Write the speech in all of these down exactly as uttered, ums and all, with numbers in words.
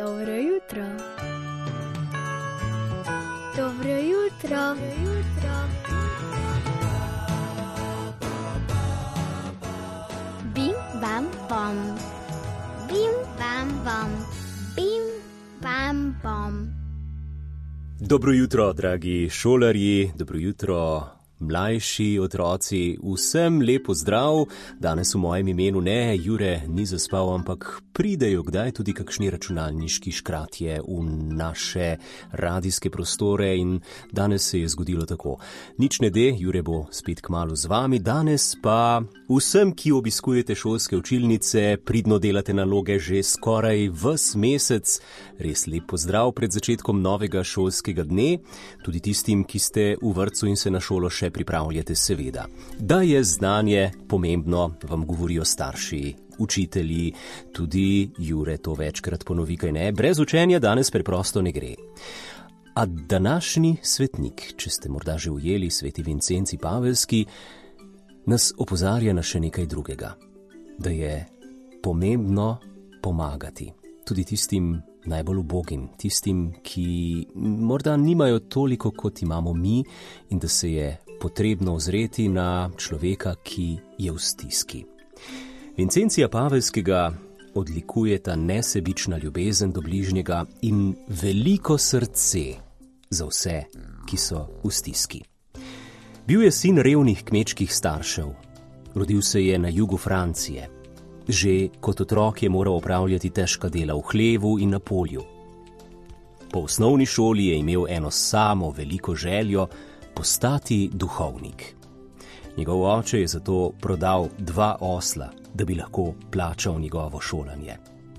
Dobro jutro. Dobro jutro. Dobro jutro. Bim, bam, bom. Bim, bam, bom. Bim, bam, bom. Dobro jutro, dragi šolarji, dobro jutro, mlajši otroci, vsem lepo zdrav. Danes v mojem imenu ne, Jure ni zaspal, ampak pridejo kdaj tudi kakšni računalniški škratje v naše radijske prostore in danes se je zgodilo tako. Nič ne de, Jure bo spet kmalu z vami, danes pa vsem, ki obiskujete šolske učilnice, pridno delate naloge že skoraj ves mesec, res lep pozdrav pred začetkom novega šolskega dne, tudi tistim, ki ste v vrtcu in se na šolo še pripravljate, seveda. Da je znanje pomembno, vam govorijo starši, učitelji, tudi Jure to večkrat ponovi, kaj ne, brez učenja danes preprosto ne gre. A današnji svetnik, če ste morda že ujeli, sveti Vincenci Pavelski, nas opozarja na še nekaj drugega, da je pomembno pomagati tudi tistim najbolj ubogim, tistim, ki morda nimajo toliko, kot imamo mi, in da se je potrebno ozreti na človeka, ki je v stiski. Vincencija Pavelskega odlikujeta nesebična ljubezen do bližnjega in veliko srce za vse, ki so v stiski. Bil je sin revnih kmečkih staršev, rodil se je na jugu Francije. Že kot otrok je moral opravljati težka dela v hlevu in na polju. Po osnovni šoli je imel eno samo veliko željo postati duhovnik. Njegov oče je zato prodal dva osla, da bi lahko plačal njegovo šolanje.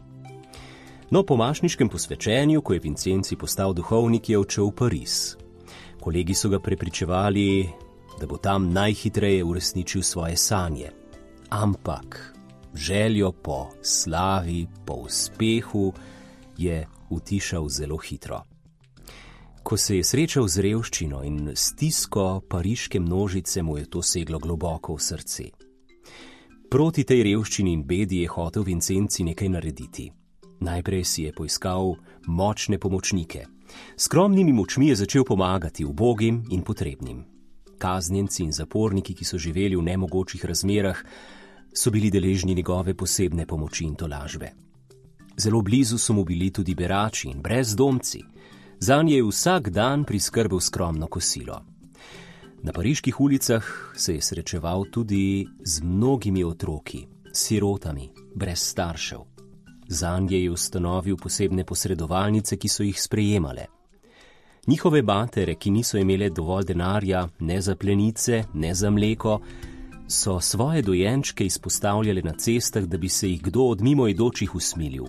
No, po mašniškem posvečenju, ko je Vincenci postal duhovnik, je odšel v Pariz. Kolegi so ga prepričevali, da bo tam najhitreje uresničil svoje sanje. Ampak željo po slavi, po uspehu je utišal zelo hitro. Ko se je srečal z revščino in stisko pariške množice, mu je to seglo globoko v srce. Proti tej revščini in bedi je hotel Vincenci nekaj narediti. Najprej si je poiskal močne pomočnike. Skromnimi močmi je začel pomagati ubogim in potrebnim. Kaznjenci in zaporniki, ki so živeli v nemogočih razmerah, so bili deležni njegove posebne pomoči in tolažbe. Zelo blizu so mu bili tudi berači in brezdomci. Zanje je vsak dan priskrbel skromno kosilo. Na pariških ulicah se je srečeval tudi z mnogimi otroki, sirotami, brez staršev. Zanje je ustanovil posebne posredovalnice, ki so jih sprejemale. Njihove matere, ki niso imele dovolj denarja, ne za plenice, ne za mleko, so svoje dojenčke izpostavljale na cestah, da bi se jih kdo od mimoidočih usmilil.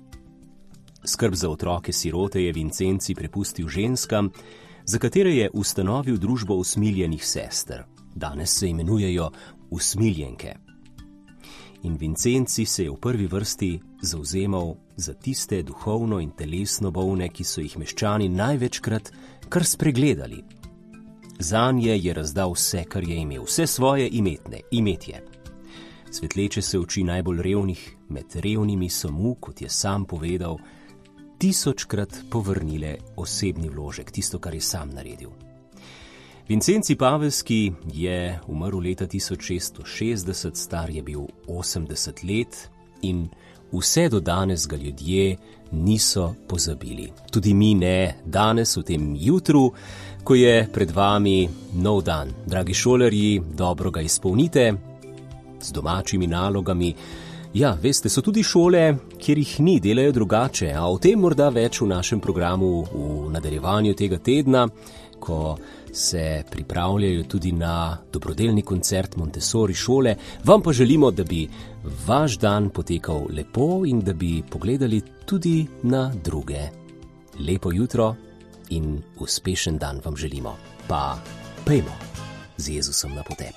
Skrb za otroke sirote je Vincenci prepustil ženskam, za katere je ustanovil družbo usmiljenih sester. Danes se imenujejo usmiljenke. In Vincenci se je v prvi vrsti zavzemal za tiste duhovno in telesno bolne, ki so jih meščani največkrat kar spregledali. Zanje je razdal vse, kar je imel, vse svoje imetne, imetje. Svetleče se oči najbolj revnih, med revnimi so mu, kot je sam povedal, tisočkrat povrnile osebni vložek, tisto, kar je sam naredil. Vincenci Pavelski je umrl leta tisoč šeststo šestdeset, star je bil osemdeset let in vse do danes ga ljudje niso pozabili. Tudi mi ne, danes v tem jutru, ko je pred vami nov dan. Dragi šolarji, dobro ga izpolnite z domačimi nalogami. Ja, veste, so tudi šole, kjer jih ni, delajo drugače, a o tem morda več v našem programu v nadaljevanju tega tedna, ko se pripravljajo tudi na dobrodelni koncert Montessori šole. Vam pa želimo, da bi vaš dan potekal lepo in da bi pogledali tudi na druge. Lepo jutro in uspešen dan vam želimo. Pa pejmo z Jezusom na potep.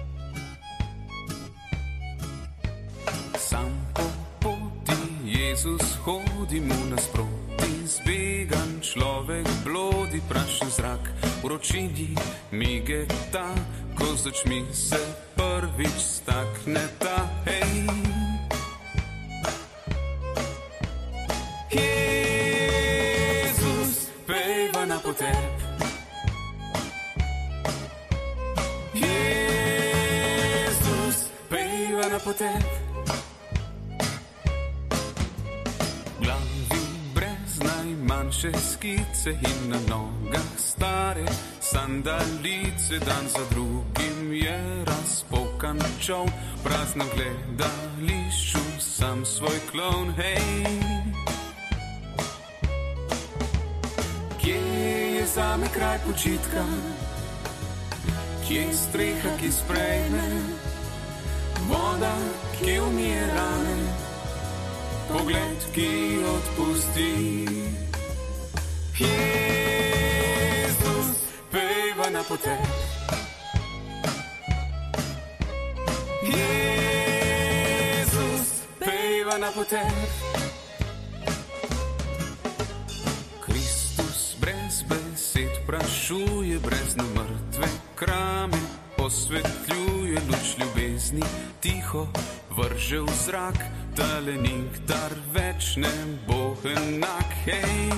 Sam po poti Jezus hodi mu nasproti, zbegan človek, blodi prašen zrak, vročini mige ta, ko z očmi se prvič stakne ta, hej. Hej. glavi brez najmanjše skice in na nogah stare sandalice. Dan za drugim je razpokan čov, prazno gledališču sam svoj klon, hej. Kje je zame kraj počitka? Kje je streha, ki sprejme? Voda, ki umije rane? Pogled, ki odpusti? Jezus, peva na potep. Jezus, peva na potep. Kristus brez besed prašuje, brez na mrtve krame osvetljuje, luč ljubezni tiho vrže v zrak, tale nikdar več ne bo enak, hej.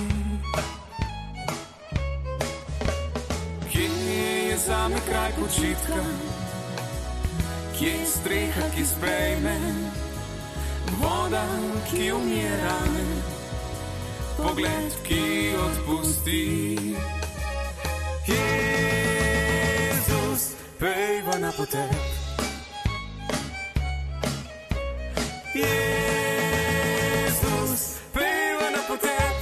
Kje je zame kraj počitka? Kje je streha, ki sprejme? Voda, ki umije rane? Pogled, ki odpusti? Jezus, peva na potep. Jezus, peva na potep.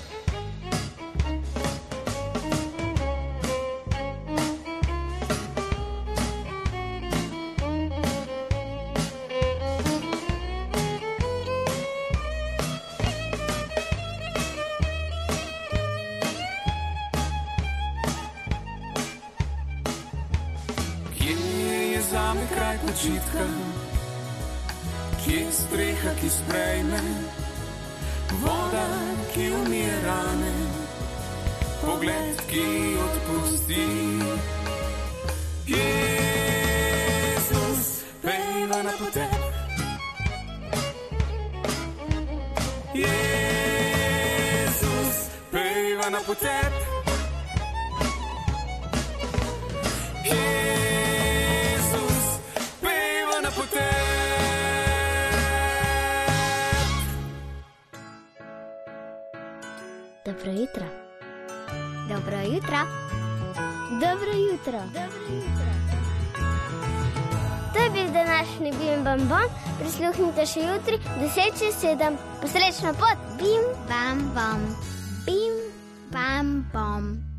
Kje je zame kraj počitka? Kje je streha, ki sprejme? Voda, ki umije rane? Pogled, ki odpusti? Jezus, peva na potep. Jezus, peva na potep. Jezus, peva na potep. Dobro jutro. Dobro jutro. Dobro jutro. Dobro jutro. To je bil današnji Bim Bam Bom. Prisluhnite še jutri, deset čez sedem. Posrečno pot. Bim Bam Bom. Bim Bam Bom.